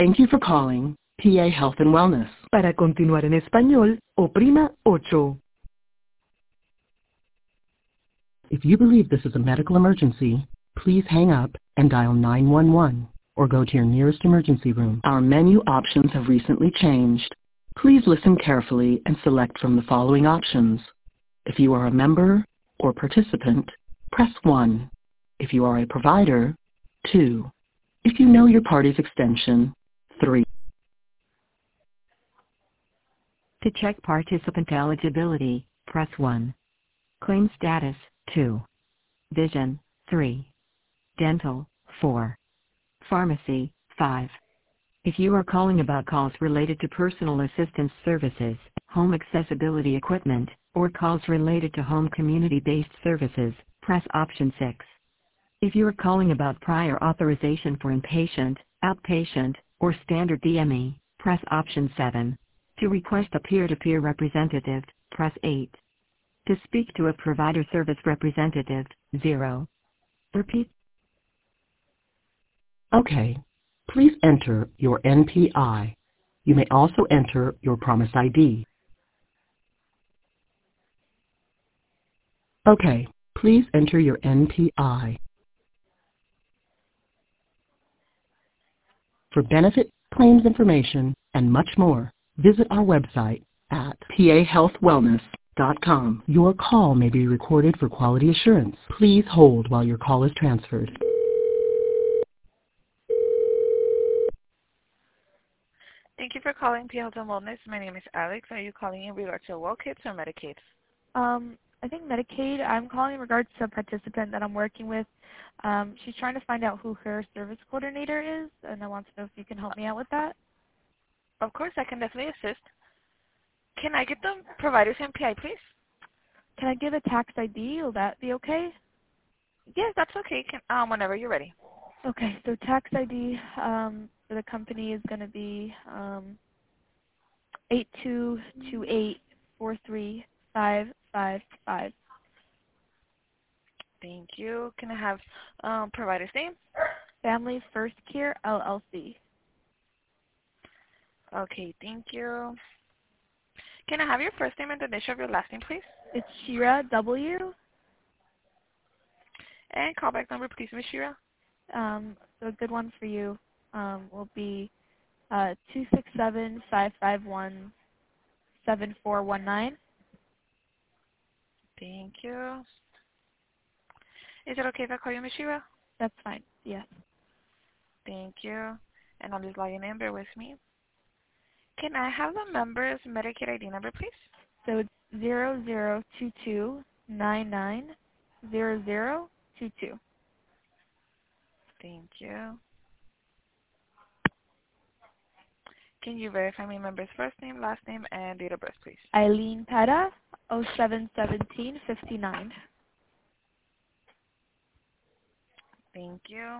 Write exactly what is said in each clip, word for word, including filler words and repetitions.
Thank you for calling P A Health and Wellness. Para continuar en español, oprima ocho. If you believe this is a medical emergency, please hang up and dial nine one one or go to your nearest emergency room. Our menu options have recently changed. Please listen carefully and select from the following options. If you are a member or participant, press one. If you are a provider, two. If you know your party's extension, three. To check participant eligibility, press one. Claim status, two. Vision, three. Dental, four. Pharmacy, five. If you are calling about calls related to personal assistance services, home accessibility equipment, or calls related to home community-based services, press option six. If you are calling about prior authorization for inpatient, outpatient, or standard D M E, press option seven. To request a peer-to-peer representative, press eight. To speak to a provider service representative, zero. Repeat. Okay. Please enter your N P I. You may also enter your Promise I D. Okay. Please enter your N P I. For benefit, claims information, and much more, visit our website at P A health wellness dot com. Your call may be recorded for quality assurance. Please hold while your call is transferred. Thank you for calling P Health and Wellness. My name is Alex. Are you calling in regards to WellKits or Medicaid? Um, I think Medicaid. I'm calling in regards to a participant that I'm working with. Um, she's trying to find out who her service coordinator is, and I want to know if you can help me out with that. Of course, I can definitely assist. Can I get the provider's N P I, please? Can I give a tax I D? Will that be okay? Yes, that's okay. Can, um, whenever you're ready. Okay, so tax I D um, for the company is going to be um, eight two two eight four three five five five. Thank you. Can I have um, provider's name? Family First Care, L L C. Okay, thank you. Can I have your first name and the initial of your last name, please? It's Shira W. And callback number, please, Miz Shira. Um, so a good one for you um, will be uh, two six seven, five five one, seven four one nine. Thank you. Is it okay if I call you Miz Shira? That's fine, yes. Thank you. And I'll just log in and bear with me. Can I have the member's Medicaid I D number, please? So it's zero zero two two nine nine zero zero two two. Thank you. Can you verify my member's first name, last name, and date of birth, please? Eileen Petta, oh seven seventeen fifty-nine. Thank you.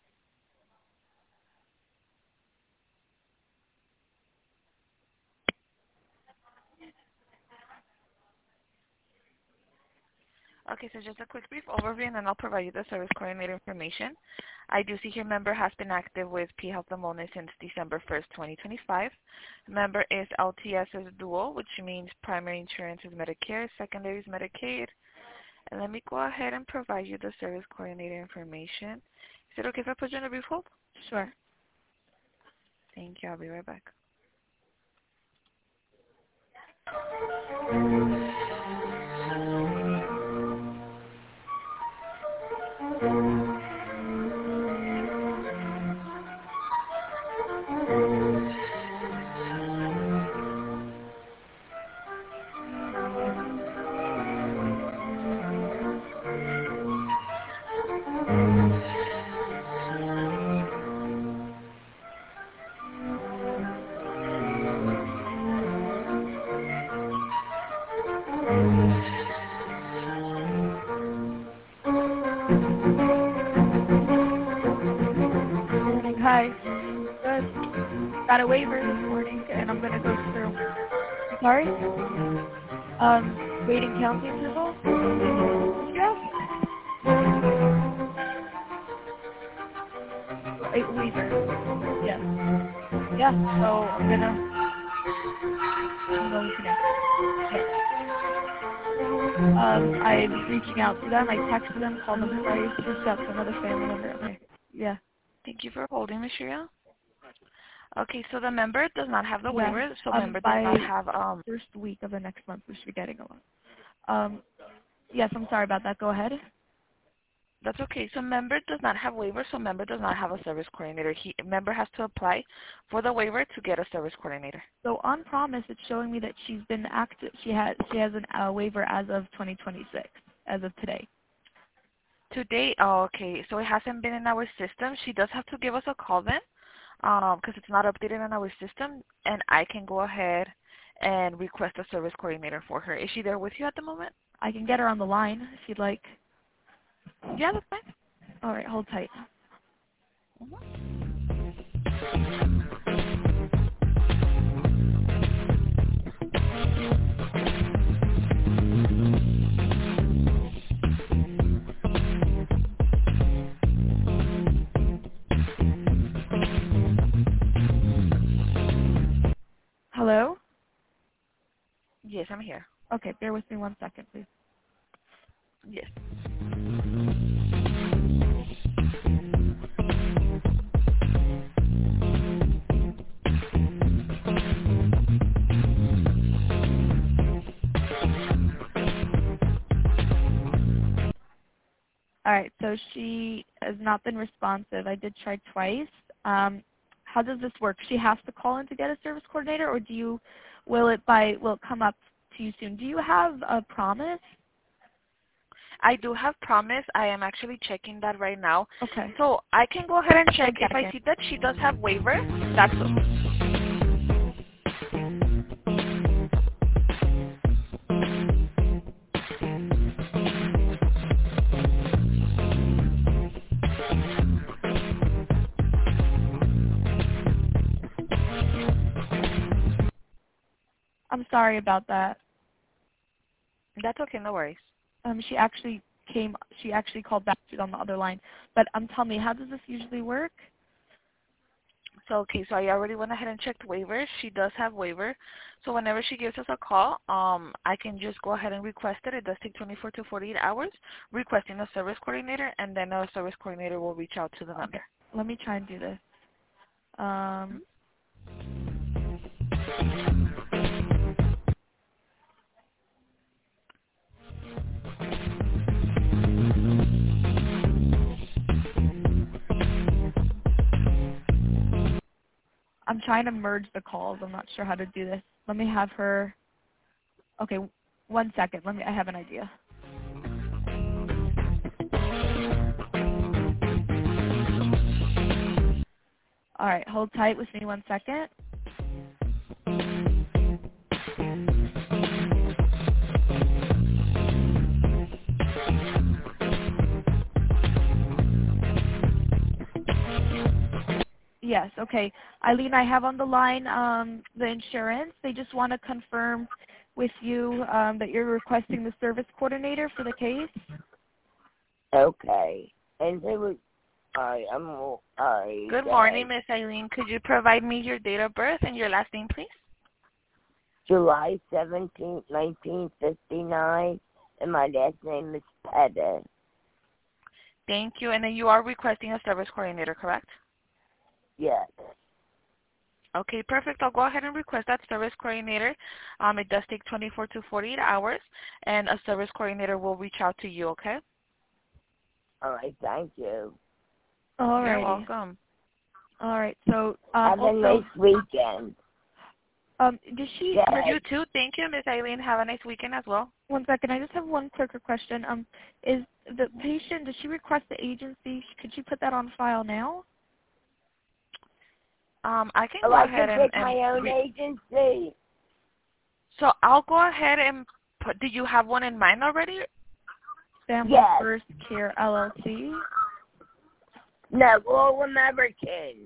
Okay, so just a quick brief overview, and then I'll provide you the service coordinator information. I do see your member has been active with P Health and Wellness since December first, twenty twenty-five. Member is L T S as dual, which means primary insurance is Medicare, secondary is Medicaid. And let me go ahead and provide you the service coordinator information. Is it okay if I put you on a brief hold? Sure. Thank you. I'll be right back. Hi. Good. Got a waiver this morning, and I'm going to go through. Sorry? Um, waiting county approval? Yeah. A waiver. Yes. Yeah, so I'm gonna, I'm going to now. Yeah. Um, I'm reaching out to them. I texted them, called them twice, reached out to another family member. Okay. Yeah. Thank you for holding, Miz Shreya. Okay, so the member does not have the Yeah. waiver, so Um, member by does not have um. first week of the next month, we should be getting a lot. Um, yes, I'm sorry about that. Go ahead. That's okay. So member does not have waiver, so member does not have a service coordinator. He member has to apply for the waiver to get a service coordinator. So on Promise, it's showing me that she's been active. She has she has a uh, waiver as of twenty twenty-six, as of today. Today, oh, okay. So it hasn't been in our system. She does have to give us a call then, um, because it's not updated in our system, and I can go ahead and request a service coordinator for her. Is she there with you at the moment? I can get her on the line if you'd like. Yeah, that's fine. All right, hold tight. Hello? Yes, I'm here. Okay, bear with me one second, please. Yes. All right, so she has not been responsive. I did try twice. Um, how does this work? She has to call in to get a service coordinator, or do you, will it by, will it come up to you soon? Do you have a Promise? I do have Promise. I am actually checking that right now. Okay. So I can go ahead and check. Okay. If I see that she does have waiver, that's I'm sorry about that. that's okay. No worries. Um, she actually came, she actually called back. She's on the other line. But um, tell me, how does this usually work? So, okay, so I already went ahead and checked waivers. She does have waiver. So whenever she gives us a call, um, I can just go ahead and request it. It does take twenty-four to forty-eight hours requesting a service coordinator, and then a service coordinator will reach out to the member. Okay. Let me try and do this. Um, I'm trying to merge the calls. I'm not sure how to do this. Let me have her. Okay, one second. Let me. I have an idea. All right, hold tight with me one second. Yes, okay. Eileen, I have on the line um, the insurance. They just want to confirm with you um, that you're requesting the service coordinator for the case. Okay. And they were, I am, I. Good morning, Miss Eileen. Could you provide me your date of birth and your last name, please? July seventeenth, nineteen fifty-nine, and my last name is Pettis. Thank you. And then you are requesting a service coordinator, correct? Yes. Okay, perfect. I'll go ahead and request that service coordinator. Um, it does take twenty-four to forty-eight hours, and a service coordinator will reach out to you, okay? All right, thank you. All right. You're welcome. All right. So um, Have also, a nice weekend. Um, does she? Yes. You too. Thank you, Miss Eileen. Have a nice weekend as well. One second. I just have one quicker question. Um, is the patient? Does she request the agency? Could she put that on file now? Um, I can Oh, go I ahead can and, pick my and own re- agency. so I'll go ahead and put. Do you have one in mind already? Family Yes. First Care L L C. No, all Americans.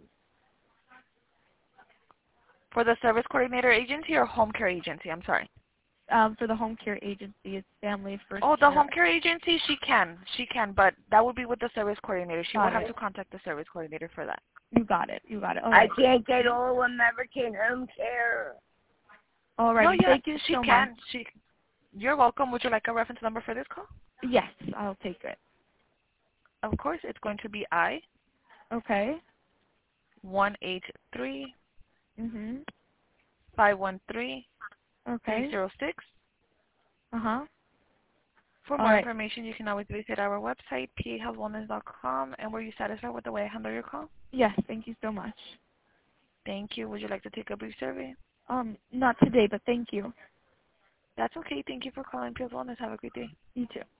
For the service coordinator agency or home care agency? I'm sorry. Um, for the home care agency, it's Family First. Oh, the Care. home care agency, she can. She can, but that would be with the service coordinator. She Got will have it. to contact the service coordinator for that. You got it. You got it. All I right. can't get all American home care. All right. No, yeah, Thank you she so can. much. She, you're welcome. Would you like a reference number for this call? Yes, I'll take it. Of course. It's going to be I Okay. one eight three Mhm. five one three Okay. three zero six. Uh huh. For All more right. information, you can always visit our website, p a health wellness dot com. And were you satisfied with the way I handled your call? Yes. Thank you so much. Thank you. Would you like to take a brief survey? Um, not today, but thank you. That's okay. Thank you for calling P A Health Wellness. Have a great day. You too.